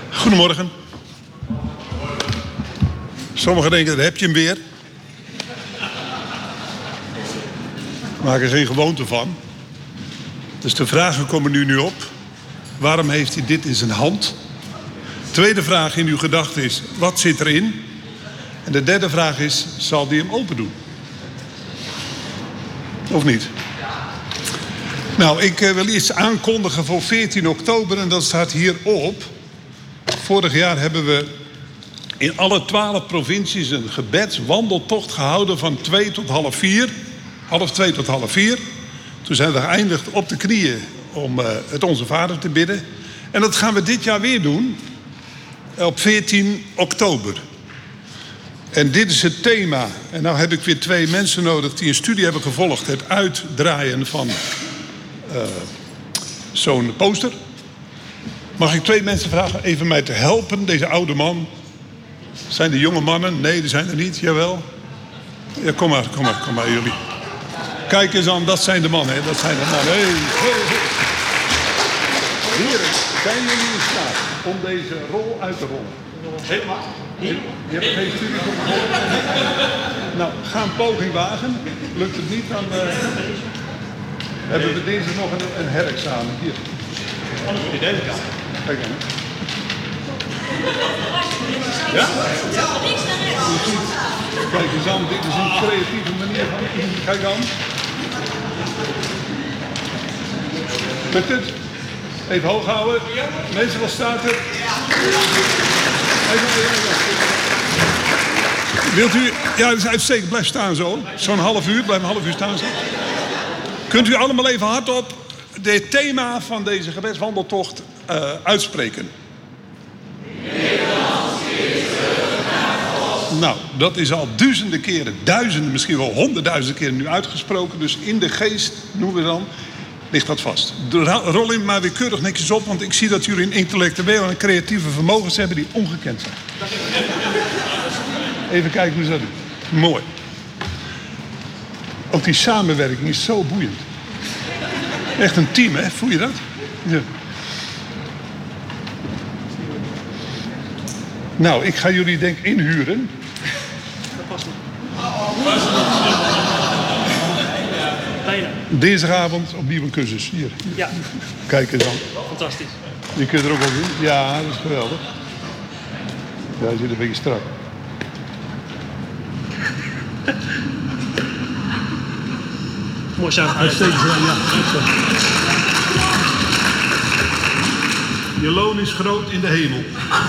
Goedemorgen. Sommigen denken, daar heb je hem weer. Maak er geen gewoonte van. Dus de vragen komen nu op. Waarom heeft hij dit in zijn hand? Tweede vraag in uw gedachten is, wat zit erin? En de derde vraag is, zal hij hem open doen? Of niet? Nou, ik wil iets aankondigen voor 14 oktober en dat staat hierop. Vorig jaar hebben we in alle 12 provincies een gebedswandeltocht gehouden van 2 tot half 4. Half 2 tot half 4. Toen zijn we geëindigd op de knieën om het Onze Vader te bidden. En dat gaan we dit jaar weer doen. Op 14 oktober. En dit is het thema. En nou heb ik weer 2 mensen nodig die een studie hebben gevolgd. Het uitdraaien van zo'n poster. Mag ik 2 mensen vragen even mij te helpen? Deze oude man. Zijn de jonge mannen? Nee, die zijn er niet. Jawel. Ja, kom maar jullie. Kijk eens aan, dat zijn de mannen. Hè? Dat zijn de mannen. Hey. Heren, zijn jullie in staat om deze rol uit te rollen? Helemaal. Je hebt geen studie voor gevolgd. Nou, ga een poging wagen. Lukt het niet, dan hebben we dinsdag nog een herexamen. Hier. Anders moet je deze kant. Kijk dan. Ja? Kijk eens aan, dit is een creatieve manier van. Kijk aan. Lukt het? Even hoog houden. Mensen, wat staat er? Wilt u... Ja, dat is uitstekend. Blijf staan zo. Zo'n half uur. Blijf een half uur staan zo. Kunt u allemaal even hardop het thema van deze gebedswandeltocht uitspreken? Nou, dat is al duizenden keren, duizenden, misschien wel 100.000 keren nu uitgesproken. Dus in de geest, noemen we dan, ligt dat vast. Rol in maar weer keurig netjes op, want ik zie dat jullie een intellectueel en creatieve vermogens hebben die ongekend zijn. Even kijken hoe ze dat doen. Mooi. Ook die samenwerking is zo boeiend. Echt een team, hè? Voel je dat? Ja. Nou, ik ga jullie denk ik inhuren. Dat past niet. Dinsdagavond opnieuw een cursus. Hier. Ja. Kijk eens dan. Fantastisch. Je kunt er ook wel in. Ja, dat is geweldig. Ja, hij zit een beetje strak. Mooi samen. Uitstekend, ja. Je loon is groot in de hemel.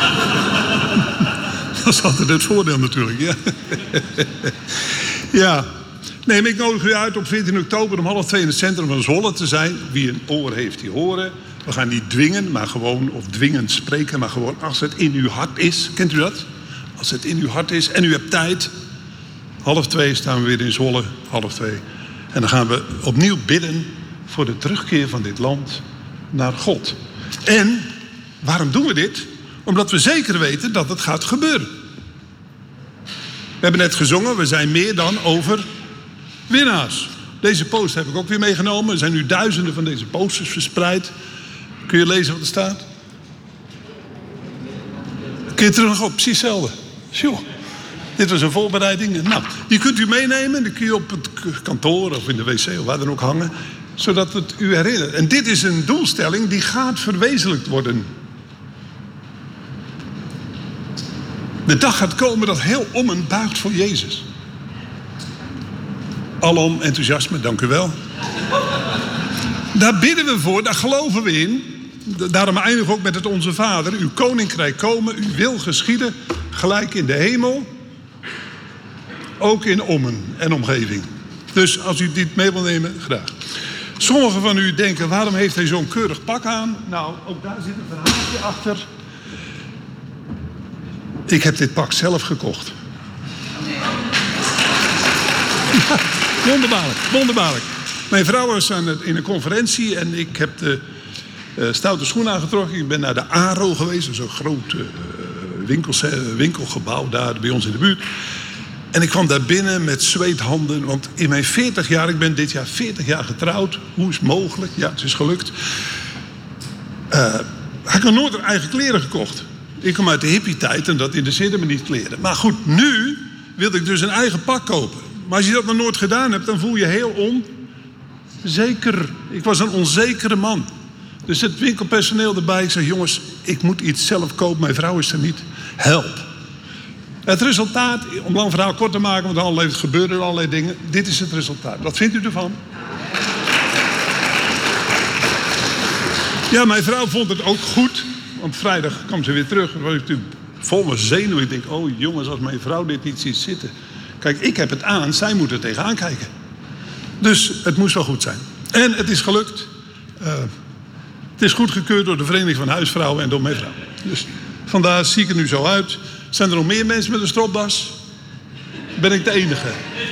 Dat is altijd het voordeel natuurlijk, ja. Ja. Nee, maar ik nodig u uit op 14 oktober om 1:30 in het centrum van Zwolle te zijn. Wie een oor heeft, die horen. We gaan niet dwingen, maar gewoon, of dwingend spreken, maar gewoon als het in uw hart is. Kent u dat? Als het in uw hart is en u hebt tijd. 1:30 staan we weer in Zwolle, 1:30. En dan gaan we opnieuw bidden voor de terugkeer van dit land naar God. En waarom doen we dit? Omdat we zeker weten dat het gaat gebeuren. We hebben net gezongen, we zijn meer dan overwinnaars. Deze poster heb ik ook weer meegenomen. Er zijn nu duizenden van deze posters verspreid. Kun je lezen wat er staat? Kun je terug op, precies hetzelfde. Sjoe. Dit was een voorbereiding. Nou, die kunt u meenemen. Die kun je op het kantoor of in de wc of waar dan ook hangen. Zodat het u herinnert. En dit is een doelstelling die gaat verwezenlijkt worden. De dag gaat komen dat heel Ommen buigt voor Jezus. Alom enthousiasme, dank u wel. Daar bidden we voor, daar geloven we in. Daarom eindigen we ook met het Onze Vader. Uw koninkrijk komen, uw wil geschieden, gelijk in de hemel. Ook in Ommen en omgeving. Dus als u dit mee wil nemen, graag. Sommigen van u denken, waarom heeft hij zo'n keurig pak aan? Nou, ook daar zit een verhaaltje achter. Ik heb dit pak zelf gekocht. Ja, wonderbaarlijk. Mijn vrouw was in een conferentie en ik heb de stoute schoen aangetrokken. Ik ben naar de ARO geweest, zo'n groot winkelgebouw daar bij ons in de buurt. En ik kwam daar binnen met zweethanden, want in mijn 40 jaar, ik ben dit jaar 40 jaar getrouwd. Hoe is het mogelijk? Ja, het is gelukt. Had ik nog nooit eigen kleren gekocht. Ik kom uit de hippie-tijd en dat interesseerde me niet kleren. Maar goed, nu wilde ik dus een eigen pak kopen. Maar als je dat nog nooit gedaan hebt, dan voel je heel onzeker. Ik was een onzekere man. Dus het winkelpersoneel erbij. Ik zeg, jongens, ik moet iets zelf kopen. Mijn vrouw is er niet. Help. Het resultaat, om lang verhaal kort te maken, want er gebeuren allerlei dingen. Dit is het resultaat. Wat vindt u ervan? Ja, mijn vrouw vond het ook goed. Want vrijdag kwam ze weer terug. Dan was ik natuurlijk vol met zenuwen. Ik denk, oh jongens, als mijn vrouw dit niet ziet zitten. Kijk, ik heb het aan, zij moet er tegenaan kijken. Dus het moest wel goed zijn. En het is gelukt. Het is goedgekeurd door de Vereniging van Huisvrouwen en door mijn vrouw. Dus vandaar zie ik er nu zo uit. Zijn er nog meer mensen met een stropdas? Ben ik de enige?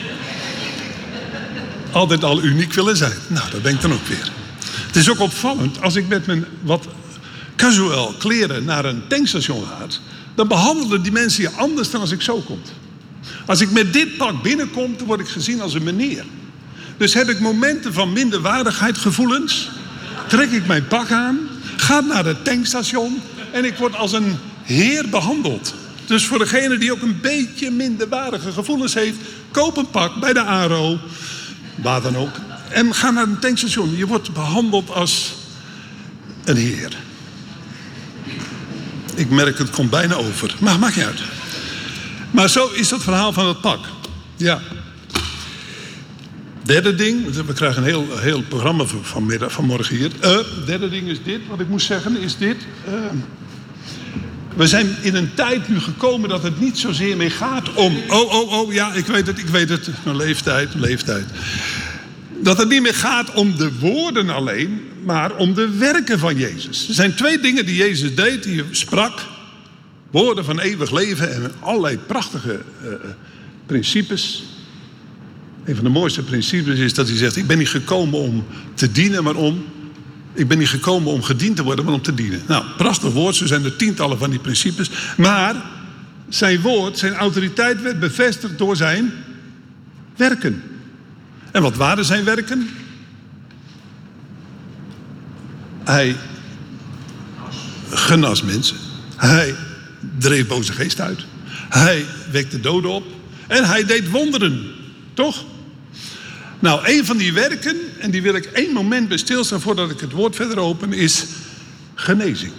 Altijd al uniek willen zijn. Nou, dat ben ik dan ook weer. Het is ook opvallend, als ik met mijn wat casual kleren naar een tankstation ga, dan behandelen die mensen je anders dan als ik zo kom. Als ik met dit pak binnenkom, dan word ik gezien als een meneer. Dus heb ik momenten van minderwaardigheidsgevoelens, trek ik mijn pak aan, ga naar het tankstation en ik word als een heer behandeld. Dus voor degene die ook een beetje minderwaardige gevoelens heeft, koop een pak bij de ARO, waar dan ook, en ga naar een tankstation. Je wordt behandeld als een heer. Ik merk, het komt bijna over. Maar maakt niet uit. Maar zo is dat verhaal van het pak. Ja. Derde ding. We krijgen een heel programma vanmorgen hier. Derde ding is dit. Wat ik moest zeggen is dit. We zijn in een tijd nu gekomen dat het niet zozeer meer gaat om... Ja, ik weet het. Mijn leeftijd. Dat het niet meer gaat om de woorden alleen, maar om de werken van Jezus. Er zijn twee dingen die Jezus deed. Die sprak, woorden van eeuwig leven en allerlei prachtige principes. Een van de mooiste principes is dat hij zegt, ik ben niet gekomen om te dienen, maar ik ben niet gekomen om gediend te worden, maar om te dienen. Nou, prachtig woord, zo zijn er tientallen van die principes. Maar zijn woord, zijn autoriteit werd bevestigd door zijn werken. En wat waren zijn werken? Hij genas mensen. Hij dreef boze geest uit. Hij wekte doden op. En hij deed wonderen. Toch? Nou, een van die werken, en die wil ik één moment bij stilstaan voordat ik het woord verder open, is genezing.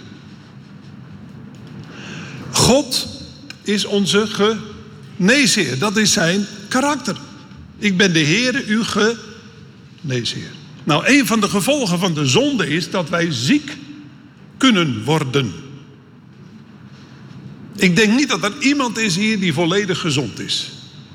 God is onze geneesheer. Dat is zijn karakter. Ik ben de Heere, uw geneesheer. Nou, een van de gevolgen van de zonde is dat wij ziek kunnen worden. Ik denk niet dat er iemand is hier die volledig gezond is.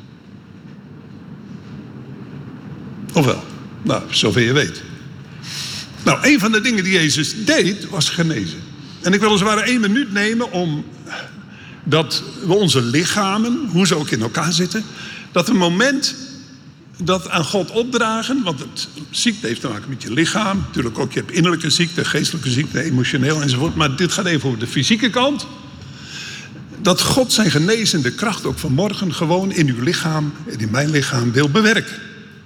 Of wel? Nou, zover je weet. Nou, een van de dingen die Jezus deed, was genezen. En ik wil als het ware 1 minuut nemen om dat we onze lichamen, hoe ze ook in elkaar zitten, dat een moment dat aan God opdragen, want het ziekte heeft te maken met je lichaam. Natuurlijk ook, je hebt innerlijke ziekte, geestelijke ziekte, emotioneel enzovoort. Maar dit gaat even over de fysieke kant. Dat God zijn genezende kracht ook vanmorgen gewoon in uw lichaam en in mijn lichaam wil bewerken.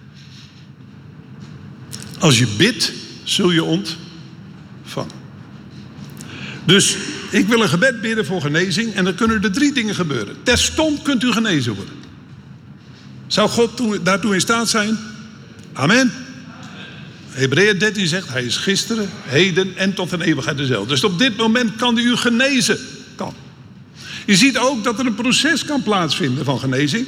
Als je bidt, zul je ontvangen. Dus ik wil een gebed bidden voor genezing en dan kunnen er 3 dingen gebeuren. Terstond kunt u genezen worden. Zou God daartoe in staat zijn? Amen. Hebreeën 13 zegt, hij is gisteren, heden en tot een eeuwigheid dezelfde. Dus op dit moment kan hij u genezen. Kan. Je ziet ook dat er een proces kan plaatsvinden van genezing.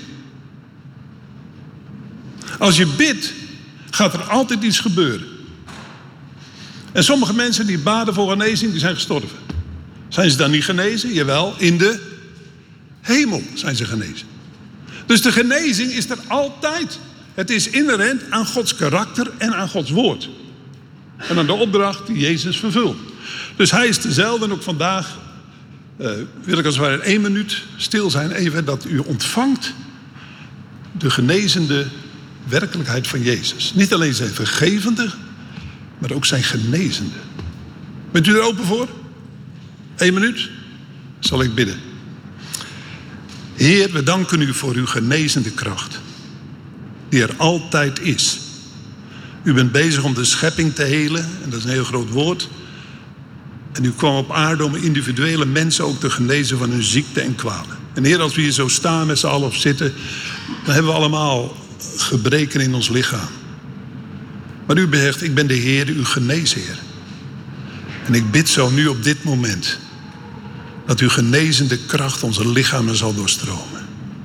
Als je bidt, gaat er altijd iets gebeuren. En sommige mensen die baden voor genezing, die zijn gestorven. Zijn ze dan niet genezen? Jawel, in de hemel zijn ze genezen. Dus de genezing is er altijd. Het is inherent aan Gods karakter en aan Gods woord. En aan de opdracht die Jezus vervult. Dus hij is dezelfde en ook vandaag wil ik als het ware 1 minuut stil zijn. Even dat u ontvangt de genezende werkelijkheid van Jezus. Niet alleen zijn vergevende, maar ook zijn genezende. Bent u er open voor? 1 minuut? Zal ik bidden. Heer, we danken u voor uw genezende kracht. Die er altijd is. U bent bezig om de schepping te helen. En dat is een heel groot woord. En u kwam op aarde om individuele mensen ook te genezen van hun ziekte en kwalen. En Heer, als we hier zo staan met z'n allen of zitten, dan hebben we allemaal gebreken in ons lichaam. Maar u zegt, ik ben de Heer, uw geneesheer. En ik bid zo nu op dit moment dat uw genezende kracht onze lichamen zal doorstromen.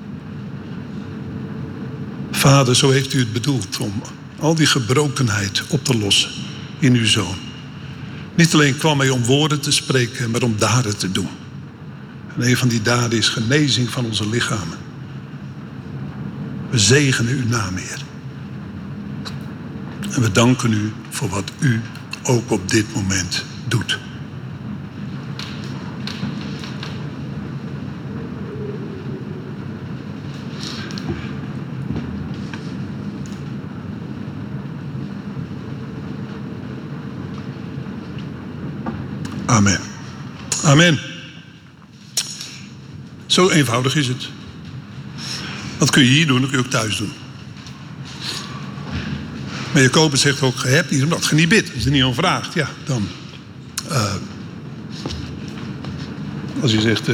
Vader, zo heeft u het bedoeld om al die gebrokenheid op te lossen in uw Zoon. Niet alleen kwam hij om woorden te spreken, maar om daden te doen. En een van die daden is genezing van onze lichamen. We zegenen uw naam, Heer. En we danken u voor wat u ook op dit moment doet. Amen. Amen. Zo eenvoudig is het. Dat kun je hier doen, dat kun je ook thuis doen. Maar Jacobus zegt ook, je hebt niet omdat je niet bidt. Als je er niet om vraagt, ja, dan... als je zegt...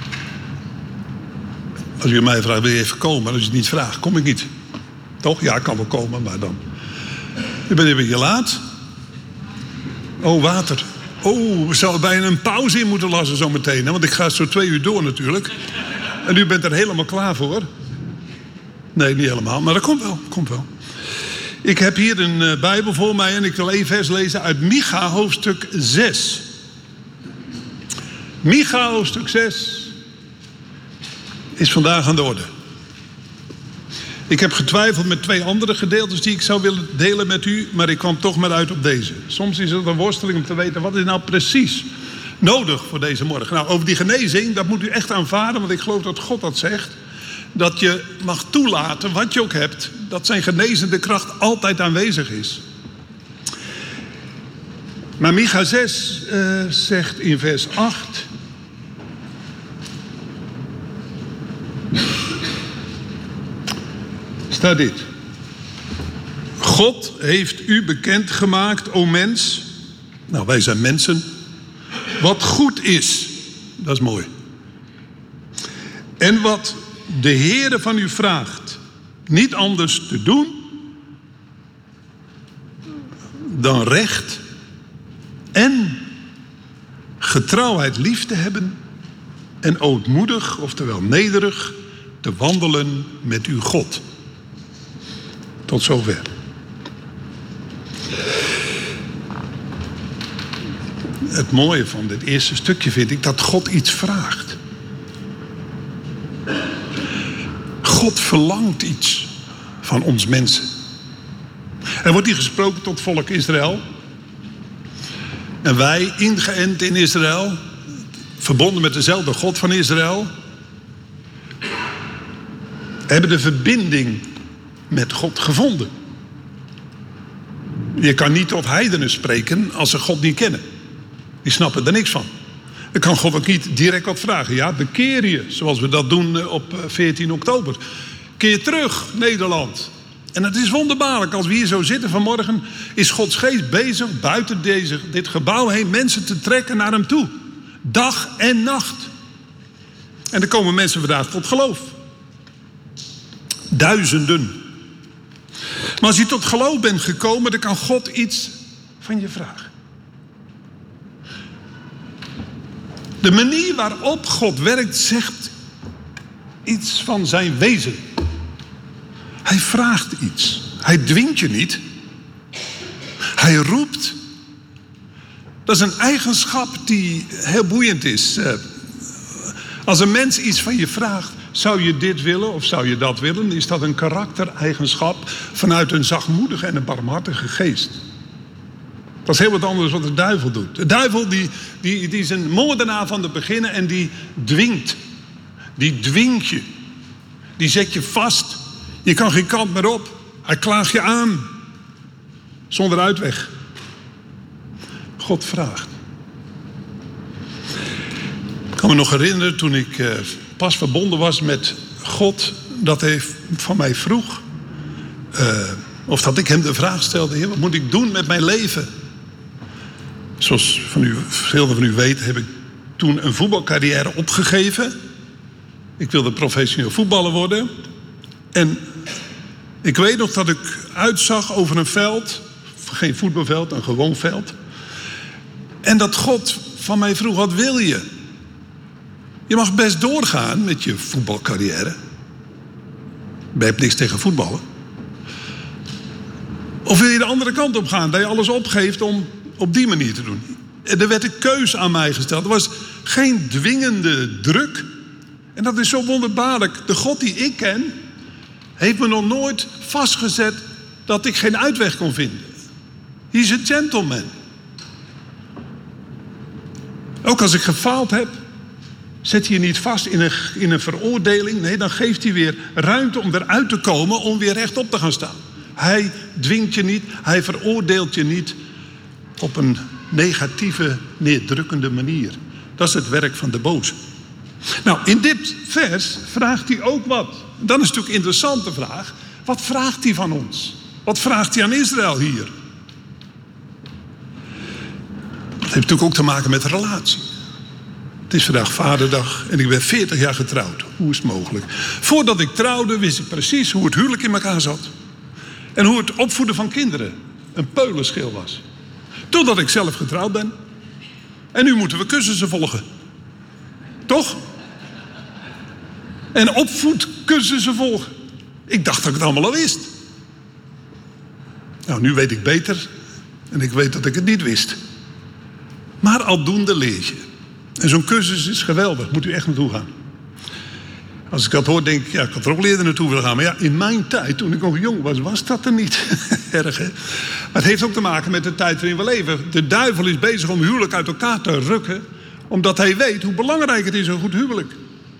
als je mij vraagt, wil je even komen? Maar als je het niet vraagt, kom ik niet. Toch? Ja, ik kan wel komen, maar dan... Je bent een beetje laat. Oh, water. Oh, we zouden bijna een pauze in moeten lassen zometeen. Want ik ga zo 2 uur door natuurlijk. En u bent er helemaal klaar voor. Nee, niet helemaal, maar dat komt wel. Komt wel. Ik heb hier een Bijbel voor mij en ik wil één vers lezen uit Micha hoofdstuk 6. Micha hoofdstuk 6 is vandaag aan de orde. Ik heb getwijfeld met 2 andere gedeeltes die ik zou willen delen met u, maar ik kwam toch maar uit op deze. Soms is het een worsteling om te weten wat is nou precies nodig voor deze morgen. Nou, over die genezing, dat moet u echt aanvaarden, want ik geloof dat God dat zegt. Dat je mag toelaten, wat je ook hebt, dat zijn genezende kracht altijd aanwezig is. Maar Micha 6 zegt in vers 8... staat dit. God heeft u bekendgemaakt, o mens. Nou, wij zijn mensen. Wat goed is. Dat is mooi. En wat de Heere van u vraagt, niet anders te doen dan recht en getrouwheid lief te hebben en ootmoedig, oftewel nederig, te wandelen met uw God. Tot zover. Het mooie van dit eerste stukje vind ik dat God iets vraagt. God verlangt iets van ons mensen. Er wordt hier gesproken tot volk Israël. En wij, ingeënt in Israël, verbonden met dezelfde God van Israël, hebben de verbinding met God gevonden. Je kan niet tot heidenen spreken als ze God niet kennen. Die snappen er niks van. Dan kan God ook niet direct wat vragen. Ja, bekeer je, zoals we dat doen op 14 oktober. Keer terug, Nederland. En het is wonderbaarlijk. Als we hier zo zitten vanmorgen, is Gods geest bezig buiten dit gebouw heen mensen te trekken naar hem toe. Dag en nacht. En er komen mensen vandaag tot geloof. Duizenden. Maar als je tot geloof bent gekomen, dan kan God iets van je vragen. De manier waarop God werkt zegt iets van zijn wezen. Hij vraagt iets. Hij dwingt je niet. Hij roept. Dat is een eigenschap die heel boeiend is. Als een mens iets van je vraagt, zou je dit willen of zou je dat willen? Is dat een karaktereigenschap vanuit een zachtmoedige en een barmhartige geest? Dat is heel wat anders wat de duivel doet. De duivel die is een moordenaar van het begin en die dwingt. Die dwingt je. Die zet je vast. Je kan geen kant meer op. Hij klaagt je aan. Zonder uitweg. God vraagt. Ik kan me nog herinneren toen ik pas verbonden was met God, dat hij van mij vroeg, of dat ik hem de vraag stelde: Heer, wat moet ik doen met mijn leven? Zoals veel van u weten heb ik toen een voetbalcarrière opgegeven. Ik wilde professioneel voetballer worden. En ik weet nog dat ik uitzag over een veld. Geen voetbalveld, een gewoon veld. En dat God van mij vroeg, wat wil je? Je mag best doorgaan met je voetbalcarrière. Je hebt niks tegen voetballen. Of wil je de andere kant op gaan? Dat je alles opgeeft om op die manier te doen. En er werd een keus aan mij gesteld. Er was geen dwingende druk. En dat is zo wonderbaarlijk. De God die ik ken, heeft me nog nooit vastgezet dat ik geen uitweg kon vinden. He's a gentleman. Ook als ik gefaald heb, zet hij je niet vast in een veroordeling. Nee, dan geeft hij weer ruimte om eruit te komen, om weer rechtop te gaan staan. Hij dwingt je niet, hij veroordeelt je niet op een negatieve, neerdrukkende manier. Dat is het werk van de boze. Nou, in dit vers vraagt hij ook wat. Dan is natuurlijk een interessante vraag. Wat vraagt hij van ons? Wat vraagt hij aan Israël hier? Dat heeft natuurlijk ook te maken met relatie. Het is vandaag Vaderdag en ik ben 40 jaar getrouwd. Hoe is het mogelijk? Voordat ik trouwde wist ik precies hoe het huwelijk in elkaar zat. En hoe het opvoeden van kinderen een peulenschil was. Totdat ik zelf getrouwd ben. En nu moeten we cursussen volgen. Toch? En opvoedcursussen volgen. Ik dacht dat ik het allemaal al wist. Nou, nu weet ik beter. En ik weet dat ik het niet wist. Maar aldoende leer je. En zo'n cursus is geweldig. Moet u echt naartoe gaan. Als ik dat hoor, denk ik, ja, ik had er ook eerder naartoe willen gaan. Maar ja, in mijn tijd, toen ik nog jong was, was dat er niet. Erg, hè? Maar het heeft ook te maken met de tijd waarin we leven. De duivel is bezig om huwelijk uit elkaar te rukken. Omdat hij weet hoe belangrijk het is, een goed huwelijk.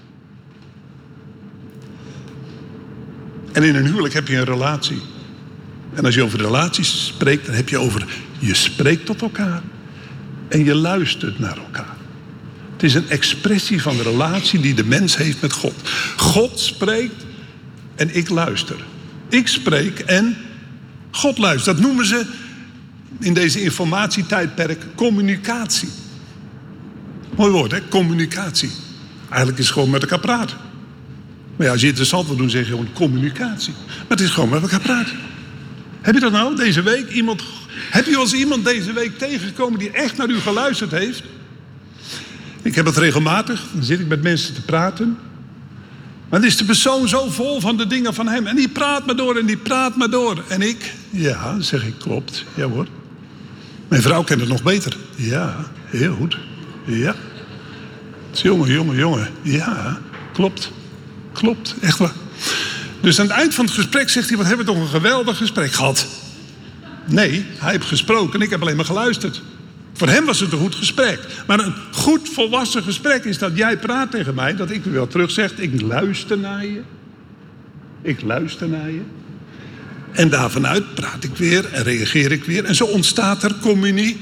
En in een huwelijk heb je een relatie. En als je over relaties spreekt, dan heb je over... Je spreekt tot elkaar. En je luistert naar elkaar. Het is een expressie van de relatie die de mens heeft met God. God spreekt en ik luister. Ik spreek en God luistert. Dat noemen ze in deze informatietijdperk communicatie. Mooi woord, hè? Communicatie. Eigenlijk is het gewoon met elkaar praten. Maar ja, als je interessant wil doen, zeg je gewoon communicatie. Maar het is gewoon met elkaar praten. Heb je dat nou deze week? Heb je wel eens iemand deze week tegengekomen die echt naar u geluisterd heeft? Ik heb het regelmatig. Dan zit ik met mensen te praten. Maar dan is de persoon zo vol van de dingen van hem. En die praat maar door en die praat maar door. En ik, ja, zeg ik, klopt. Ja hoor. Mijn vrouw kent het nog beter. Ja, heel goed. Ja. Jongen. Ja, klopt. Klopt, echt waar. Dus aan het eind van het gesprek zegt hij, wat hebben we toch een geweldig gesprek gehad. Nee, hij heeft gesproken en ik heb alleen maar geluisterd. Voor hem was het een goed gesprek. Maar een goed volwassen gesprek is dat jij praat tegen mij, dat ik wel terug zeg, ik luister naar je. Ik luister naar je. En daarvanuit praat ik weer en reageer ik weer. En zo ontstaat er communicatie.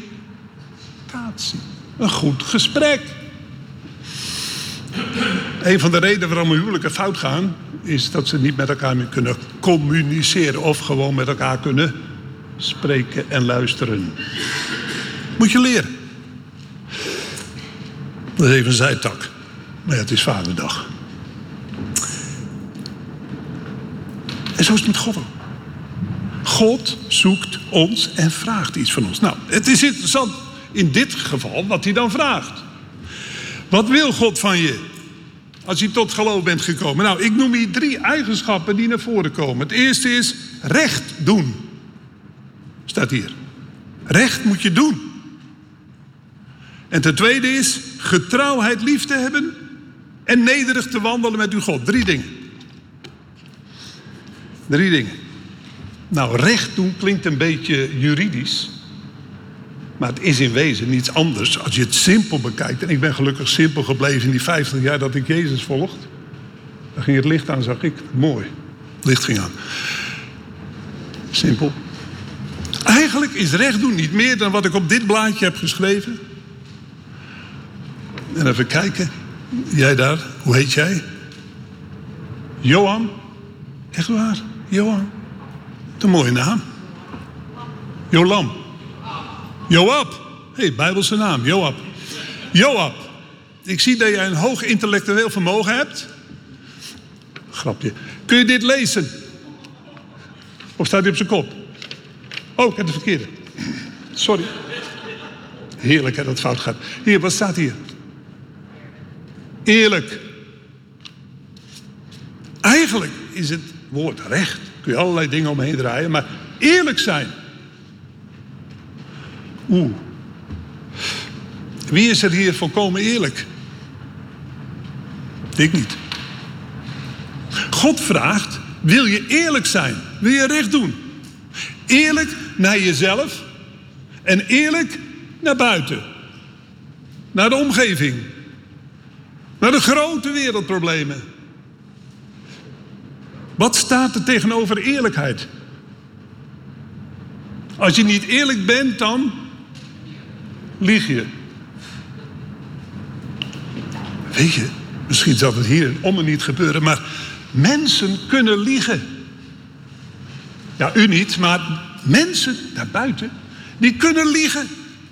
Een goed gesprek. Een van de redenen waarom huwelijken fout gaan, is dat ze niet met elkaar meer kunnen communiceren. Of gewoon met elkaar kunnen spreken en luisteren. Moet je leren. Dat is even een zijtak. Maar ja, het is Vaderdag. En zo is het met God ook. God zoekt ons en vraagt iets van ons. Nou, het is interessant in dit geval wat hij dan vraagt. Wat wil God van je als je tot geloof bent gekomen? Nou, ik noem hier 3 eigenschappen die naar voren komen. Het eerste is recht doen. Staat hier. Recht moet je doen. En ten tweede is getrouwheid lief te hebben en nederig te wandelen met uw God. 3 dingen. 3 dingen. Nou, recht doen klinkt een beetje juridisch. Maar het is in wezen niets anders als je het simpel bekijkt. En ik ben gelukkig simpel gebleven in die 50 jaar dat ik Jezus volgde. Dan ging het licht aan, zag ik. Mooi. Het licht ging aan. Simpel. Eigenlijk is recht doen niet meer dan wat ik op dit blaadje heb geschreven. En even kijken. Jij daar, hoe heet jij? Johan. Echt waar? Johan. Wat een mooie naam. Jolam. Joab. Hé, Bijbelse naam, Joab. Joab, ik zie dat jij een hoog intellectueel vermogen hebt. Grapje. Kun je dit lezen? Of staat hij op zijn kop? Oh, ik heb de verkeerde. Sorry. Heerlijk hè, dat het fout gaat. Hier, wat staat hier? Eerlijk. Eigenlijk is het woord recht. Kun je allerlei dingen omheen draaien. Maar eerlijk zijn. Wie is er hier volkomen eerlijk? Ik niet. God vraagt, wil je eerlijk zijn? Wil je recht doen? Eerlijk naar jezelf. En eerlijk naar buiten. Naar de omgeving. Naar de grote wereldproblemen. Wat staat er tegenover eerlijkheid? Als je niet eerlijk bent, dan lieg je. Weet je, misschien zal het hier om en niet gebeuren, maar mensen kunnen liegen. Ja, u niet, maar mensen daarbuiten, die kunnen liegen.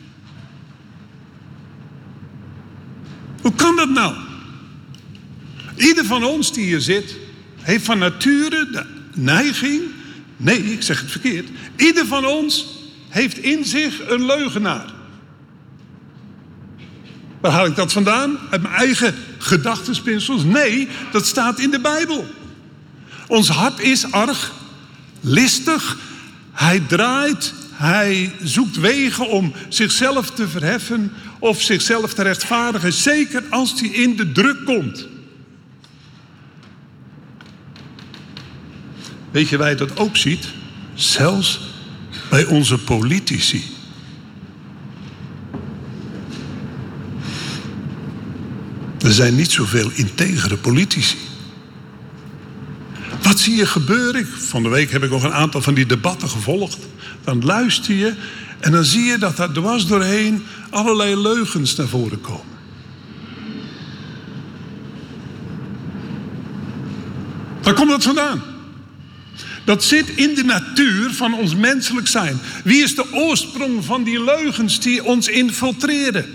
Hoe kan dat nou? Ieder van ons die hier zit, heeft van nature de neiging... Nee, ik zeg het verkeerd. Ieder van ons heeft in zich een leugenaar. Waar haal ik dat vandaan? Uit mijn eigen gedachtenspinsels? Nee, dat staat in de Bijbel. Ons hart is arg listig. Hij draait, hij zoekt wegen om zichzelf te verheffen of zichzelf te rechtvaardigen. Zeker als hij in de druk komt. Weet je waar je dat ook ziet? Zelfs bij onze politici. Er zijn niet zoveel integere politici. Wat zie je gebeuren? Van de week heb ik nog een aantal van die debatten gevolgd. Dan luister je en dan zie je dat daar dwars doorheen allerlei leugens naar voren komen. Waar komt dat vandaan? Dat zit in de natuur van ons menselijk zijn. Wie is de oorsprong van die leugens die ons infiltreren?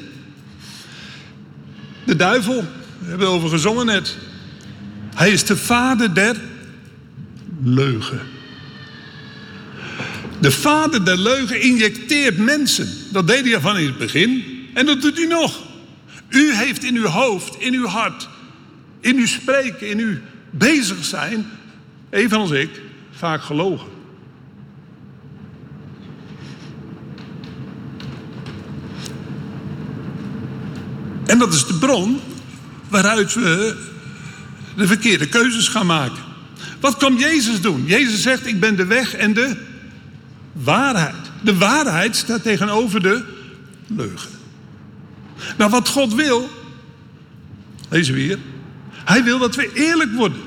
De duivel, we hebben over gezongen net. Hij is de vader der leugen. De vader der leugen injecteert mensen. Dat deed hij van in het begin. En dat doet hij nog. U heeft in uw hoofd, in uw hart, in uw spreken, in uw bezig zijn, evenals ik, vaak gelogen. En dat is de bron waaruit we de verkeerde keuzes gaan maken. Wat kwam Jezus doen? Jezus zegt, ik ben de weg en de waarheid. De waarheid staat tegenover de leugen. Nou, wat God wil, lezen we hier. Hij wil dat we eerlijk worden.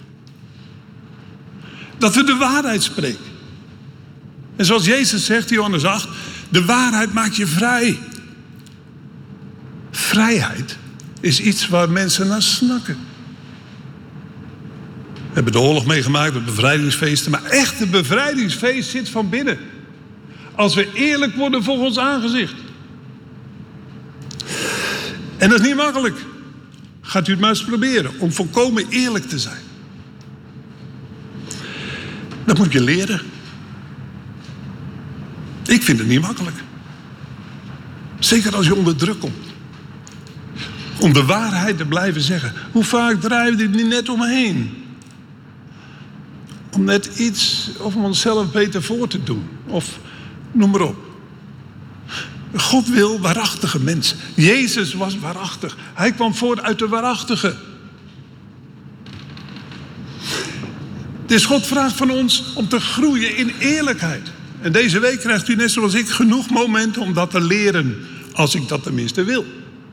Dat we de waarheid spreken. En zoals Jezus zegt, Johannes 8, de waarheid maakt je vrij. Vrijheid is iets waar mensen naar snakken. We hebben de oorlog meegemaakt, de bevrijdingsfeesten. Maar echt, het bevrijdingsfeest zit van binnen. Als we eerlijk worden voor ons aangezicht. En dat is niet makkelijk. Gaat u het maar eens proberen om volkomen eerlijk te zijn. Dat moet je leren. Ik vind het niet makkelijk. Zeker als je onder druk komt. Om de waarheid te blijven zeggen. Hoe vaak draaien we dit net omheen? Om net iets of om onszelf beter voor te doen. Of noem maar op. God wil waarachtige mensen. Jezus was waarachtig. Hij kwam voort uit de waarachtige. Dus God vraagt van ons om te groeien in eerlijkheid. En deze week krijgt u net zoals ik genoeg momenten om dat te leren. Als ik dat tenminste wil.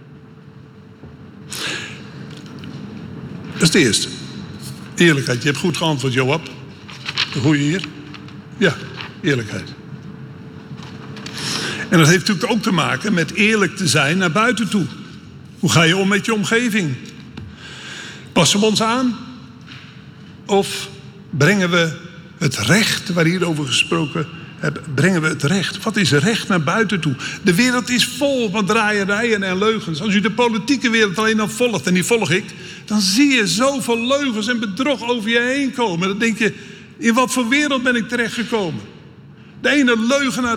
Dat is de eerste. Eerlijkheid. Je hebt goed geantwoord, Joab. De goeie hier. Ja, eerlijkheid. En dat heeft natuurlijk ook te maken met eerlijk te zijn naar buiten toe. Hoe ga je om met je omgeving? Passen we ons aan? Of brengen we het recht, waar hierover gesproken, brengen we het recht. Wat is recht naar buiten toe? De wereld is vol van draaierijen en leugens. Als u de politieke wereld alleen al volgt, en die volg ik, dan zie je zoveel leugens en bedrog over je heen komen. Dan denk je, in wat voor wereld ben ik terechtgekomen? De ene leugenaar